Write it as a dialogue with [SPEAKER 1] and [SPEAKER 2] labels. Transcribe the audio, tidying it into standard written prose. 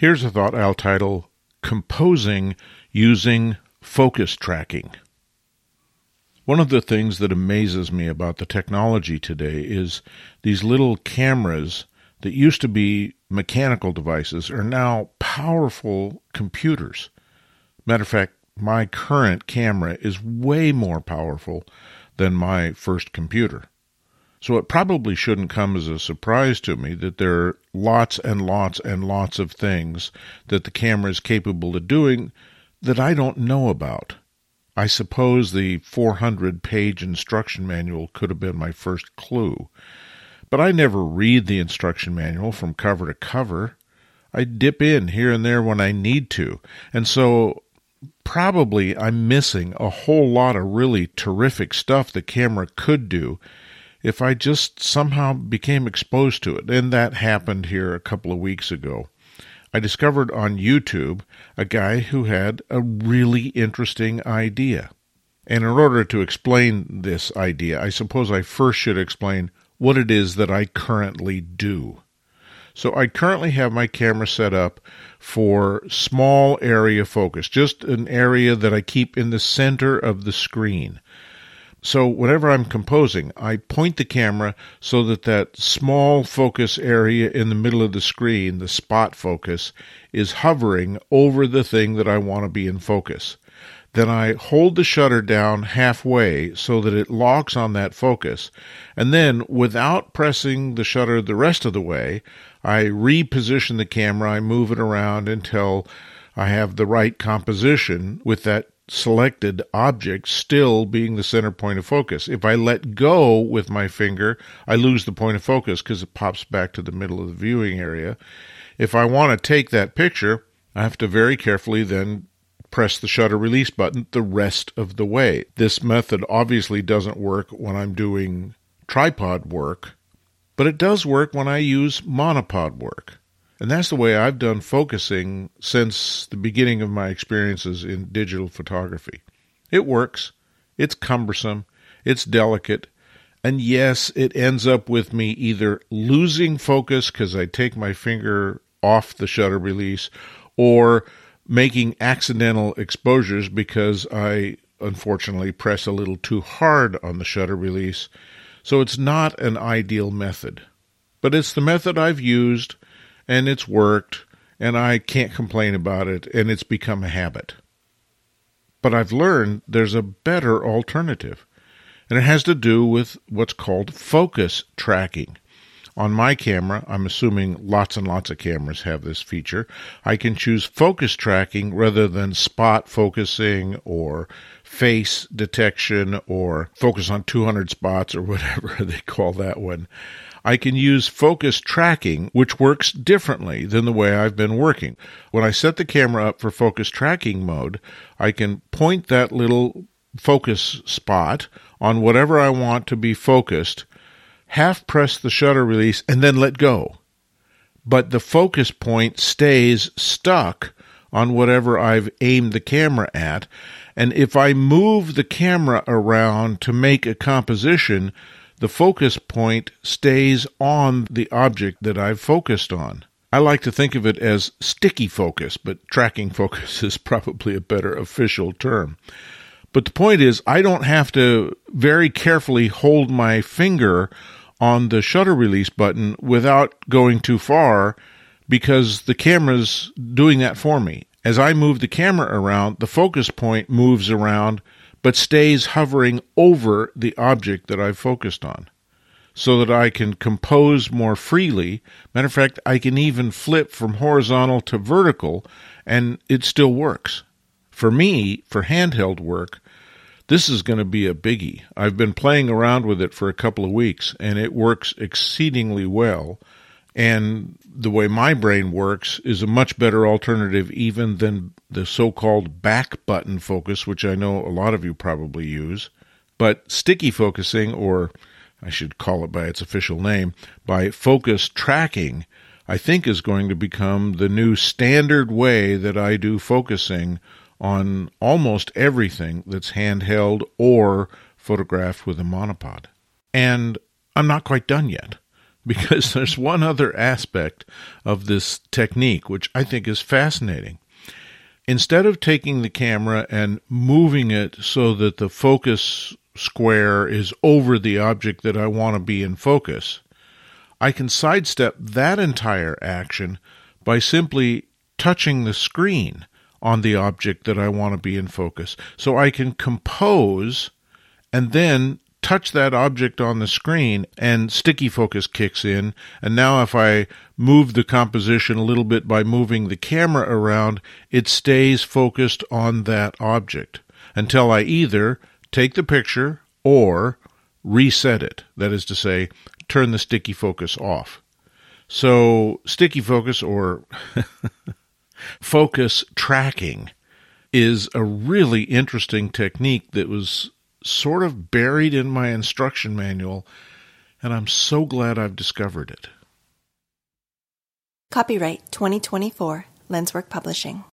[SPEAKER 1] Here's a thought I'll title, Composing Using Focus Tracking. One of the things that amazes me about the technology today is these little cameras that used to be mechanical devices are now powerful computers. Matter of fact, my current camera is way more powerful than my first computer. So it probably shouldn't come as a surprise to me that there are lots and lots and lots of things that the camera is capable of doing that I don't know about. I suppose the 400-page instruction manual could have been my first clue. But I never read the instruction manual from cover to cover. I dip in here and there when I need to. And so probably I'm missing a whole lot of really terrific stuff the camera could do if I just somehow became exposed to it. And that happened here a couple of weeks ago. I discovered on YouTube a guy who had a really interesting idea. And in order to explain this idea, I suppose I first should explain what it is that I currently do. So I currently have my camera set up for small area focus, just an area that I keep in the center of the screen. So whenever I'm composing, I point the camera so that that small focus area in the middle of the screen, the spot focus, is hovering over the thing that I want to be in focus. Then I hold the shutter down halfway so that it locks on that focus. And then, without pressing the shutter the rest of the way, I reposition the camera. I move it around until I have the right composition with that selected object still being the center point of focus. If I let go with my finger, I lose the point of focus because it pops back to the middle of the viewing area. If I want to take that picture, I have to very carefully then press the shutter release button the rest of the way. This method obviously doesn't work when I'm doing tripod work, but it does work when I use monopod work. And that's the way I've done focusing since the beginning of my experiences in digital photography. It works, it's cumbersome, it's delicate, and yes, it ends up with me either losing focus because I take my finger off the shutter release, or making accidental exposures because I unfortunately press a little too hard on the shutter release. So it's not an ideal method. But it's the method I've used, and it's worked, and I can't complain about it, and it's become a habit. But I've learned there's a better alternative, and it has to do with what's called focus tracking. On my camera, I'm assuming lots and lots of cameras have this feature, I can choose focus tracking rather than spot focusing or face detection or focus on 200 spots or whatever they call that one. I can use focus tracking, which works differently than the way I've been working. When I set the camera up for focus tracking mode, I can point that little focus spot on whatever I want to be focused, half press the shutter release, and then let go. But the focus point stays stuck on whatever I've aimed the camera at. And if I move the camera around to make a composition, the focus point stays on the object that I've focused on. I like to think of it as sticky focus, but tracking focus is probably a better official term. But the point is, I don't have to very carefully hold my finger on the shutter release button without going too far because the camera's doing that for me. As I move the camera around, the focus point moves around but stays hovering over the object that I've focused on so that I can compose more freely. Matter of fact, I can even flip from horizontal to vertical, and it still works. For me, for handheld work, this is going to be a biggie. I've been playing around with it for a couple of weeks, and it works exceedingly well. And the way my brain works is a much better alternative even than the so-called back button focus, which I know a lot of you probably use. But sticky focusing, or I should call it by its official name, by focus tracking, I think is going to become the new standard way that I do focusing on almost everything that's handheld or photographed with a monopod. And I'm not quite done yet. because there's one other aspect of this technique which I think is fascinating. Instead of taking the camera and moving it so that the focus square is over the object that I want to be in focus, I can sidestep that entire action by simply touching the screen on the object that I want to be in focus. So I can compose and then touch that object on the screen, and sticky focus kicks in. And now if I move the composition a little bit by moving the camera around, it stays focused on that object until I either take the picture or reset it. That is to say, turn the sticky focus off. So sticky focus, or focus tracking, is a really interesting technique that was sort of buried in my instruction manual, and I'm so glad I've discovered it.
[SPEAKER 2] Copyright 2024, Lenswork Publishing.